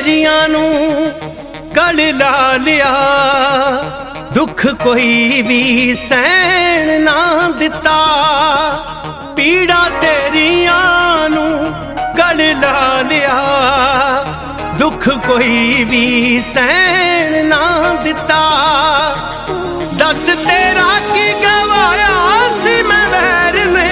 तेरियां नू गल ला लिया, दुख कोई भी सहन ना दिता। पीड़ा तेरियां नू गल ला लिया, दुख कोई भी सहन ना दिता। दस तेरा की गवाया सी मैं वैर ने,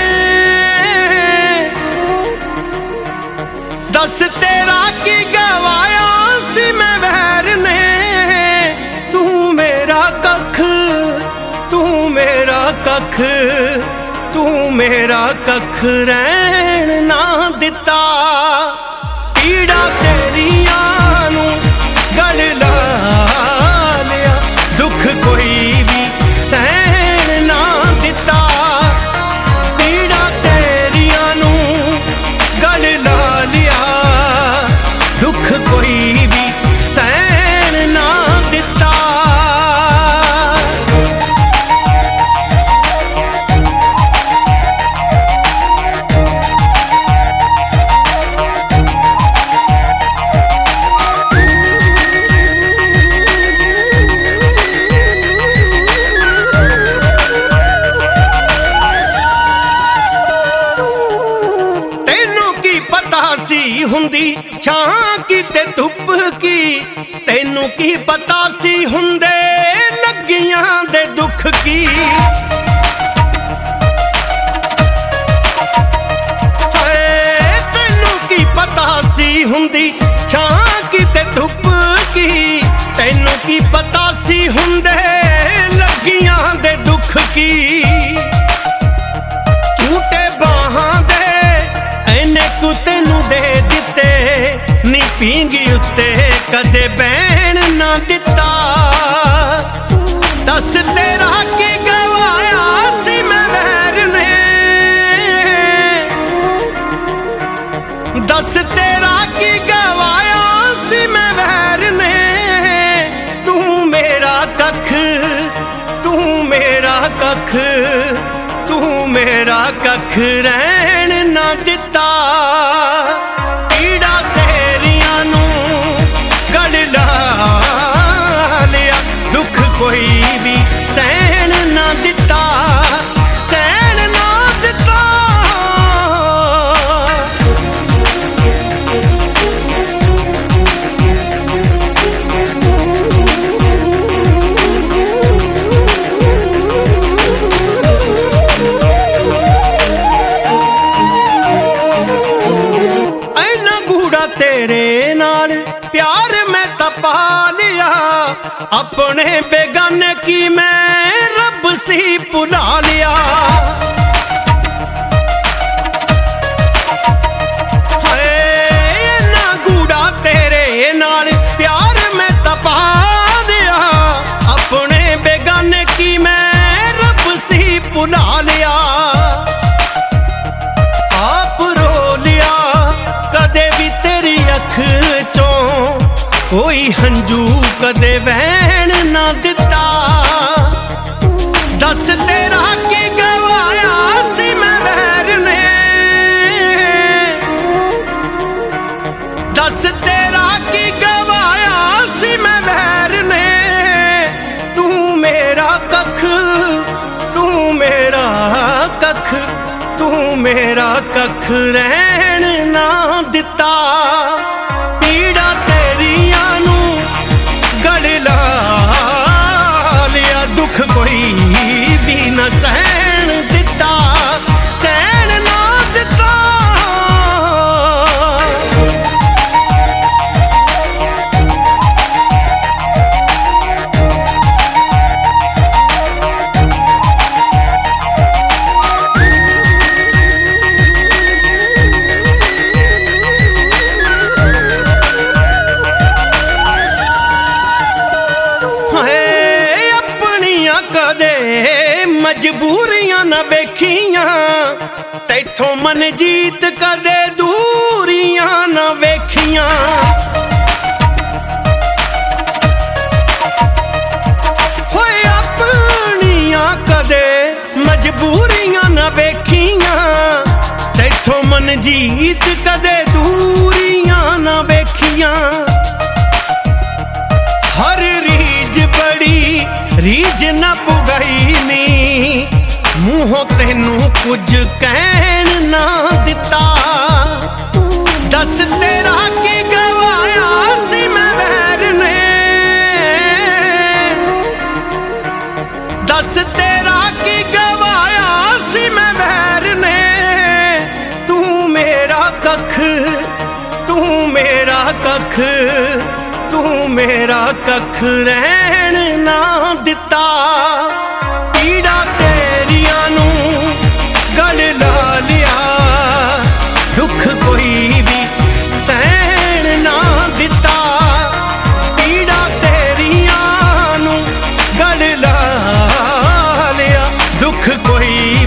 दस तेरा की गवाया सी मैं वैर ने। तू मेरा कख, तू मेरा कख, तू मेरा कख रहन ना दिता। पीड़ा तेरियां नू गल ला लिया, दुख कोई भी सहन ना दिता। पीड़ा तेरियां नू गल ला लिया, दुख कोई भी सहन ना दिता। हुंदी छां की ते धुप की, तैनू की पता सी हुंदे लगियां दे दुख की। तैनू की पता सी हुंदी छां की ते धुप की, तैनू की पता सी हुंदे लगियां दे दुख की। झूठे बाहां दे ऐने कु तैनू दे दिते, नी पींगी उत्ते कदे बैन ना दिता। दस तेरा की गवाया सी मैं वैर ने, दस तेरा की गवाया सी मैं वैर ने। तू मेरा कख, तू मेरा कख, तू मेरा कख रहन ना दिता। पीड़ा तेरियां नू गल ला लिया, दुख कोई भी सहन ना दिता, सहन ना दिता। तेरे नाल प्यार मैं तपा लिया, अपने बेगाने की मैं रब सी भुला लिया। ना गूढ़ा तेरे नाल प्यार मैं तपा लिया, अपने बेगाने की मैं रब सी भुला लिया। आप रो लिया कदे भी तेरी अख चों, कोई हंजू कदे वहन ना दिता। दस तेरा की गवाया सी मैं वैर ने, दस तेरा की गवाया सी मैं वैर ने। तू मेरा कख, तू मेरा कख, तू मेरा कख रहन ना दिता। पीड़ा तेरियां नू गल ला लिया, दुख कोई भी न सहन दिता, सहन ना दिता। मजबूरियां न वेखियां, तैथों मन जीत कदे दूरियां न वेखियां। होए अपनियां कदे मजबूरियां न वेखियां, तैथों मन जीत कदे दूरियां न वेखियां। ਤੈਨੂੰ ਕੁਝ ਕਹਿਣ ਨਾ ਦਿੱਤਾ। ਦੱਸ ਤੇਰਾ ਕੀ ਗਵਾਇਆ ਸੀ ਮੈਂ ਵੈਰ ਨੇ, ਦੱਸ ਤੇਰਾ ਕੀ ਗਵਾਇਆ ਸੀ ਮੈਂ ਵੈਰ ਨੇ। ਤੂੰ ਮੇਰਾ ਕੱਖ, ਤੂੰ ਮੇਰਾ ਕੱਖ, ਤੂੰ ਮੇਰਾ ਕੱਖ ਰਹਿਣ ਨਾ ਦਿੱਤਾ। ਪੀੜਾ ਤੇਰੀਆਂ ਨੂੰ ਗਲ ਲਾ ਲਿਆ, ਦੁੱਖ ਕੋਈ ਵੀ ਸਹਿਣ ਨਾ ਦਿੱਤਾ। ਪੀੜਾ ਤੇਰੀਆਂ ਨੂੰ ਗਲ ਲਾ ਲਿਆ, ਦੁੱਖ ਕੋਈ